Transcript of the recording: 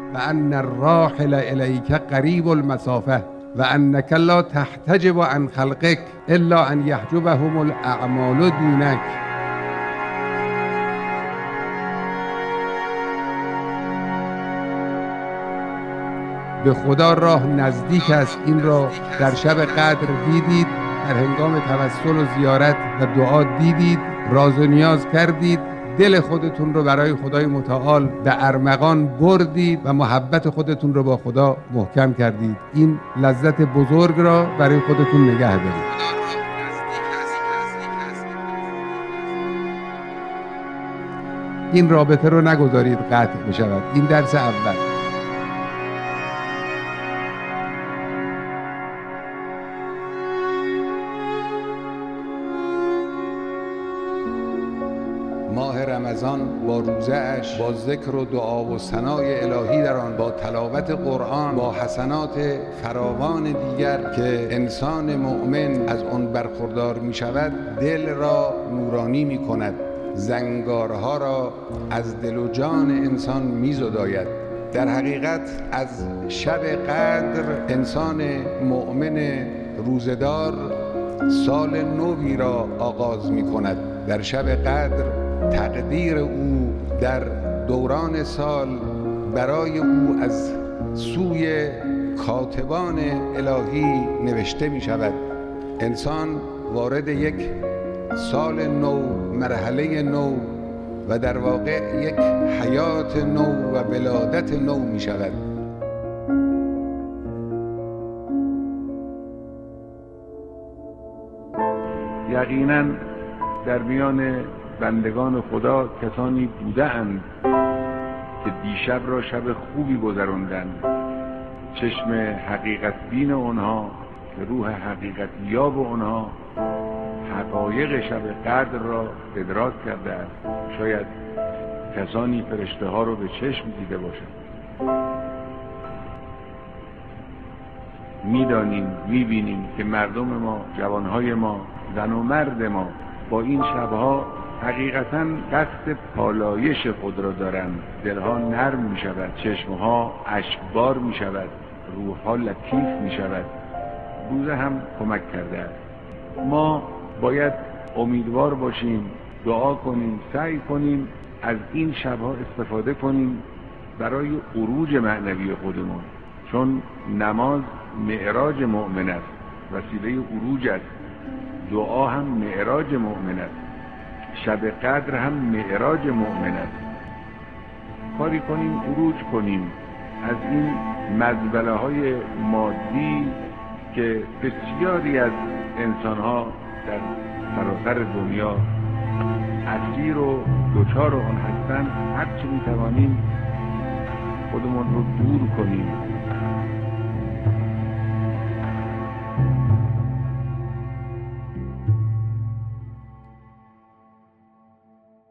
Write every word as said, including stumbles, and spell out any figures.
و ان الراحل الیک قریب المسافه و انک لا تحتجب عن خلقک الا ان یحجبهم الاعمال دونک. به خدا راه نزدیک است. این را در شب قدر دیدید، در هنگام توسل و زیارت و دعا دیدید، راز و نیاز کردید، دل خودتون رو برای خدای متعال به ارمغان بردید و محبت خودتون رو با خدا محکم کردید. این لذت بزرگ را برای خودتون نگه دارید. این رابطه رو نگذارید قطع بشود. این درس اول. ماه رمضان با روزه اش، با ذکر و دعا و ثنای الهی در آن، با تلاوت قرآن، با حسنات فراوان دیگر که انسان مؤمن از آن برخوردار می شود، دل را نورانی می کند، زنگارها را از دل و جان انسان می زداید. در حقیقت از شب قدر انسان مؤمن روزدار سال نوی را آغاز می کند. در شب قدر تقدیر او در دوران سال برای او از سوی کاتبان الهی نوشته می شود. انسان وارد یک سال نو، مرحله نو و در واقع یک حیات نو و ولادت نو می شود. یقیناً در میان بندگان خدا کسانی بودند که دیشب را شب خوبی گذراندند. چشم حقیقت بین اونها که روح حقیقت یاب اونها حقایق شب قدر را ادراک کرده است. شاید کسانی فرشته ها رو به چشم دیده باشند. میدانیم، میبینیم که مردم ما، جوانهای ما، زن و مرد ما با این شبها حقیقتاً قصد پالایش خود را دارند. دلها نرم می شود، چشمها اشکبار می شود، روحها لطیف می شود. روزه هم کمک کرده است. ما باید امیدوار باشیم، دعا کنیم، سعی کنیم از این شبها استفاده کنیم برای عروج معنوی خودمون، چون نماز معراج مؤمن است، وسیله عروج است. دعا هم معراج مؤمن است، شب قدر هم معراج مؤمن است. کاری کنیم عروج کنیم از این مزبله های مادی که بسیاری از انسان ها در سراسر دنیا اسیر و دوچار آن هستند. هرچی میتوانیم خودمون رو دور کنیم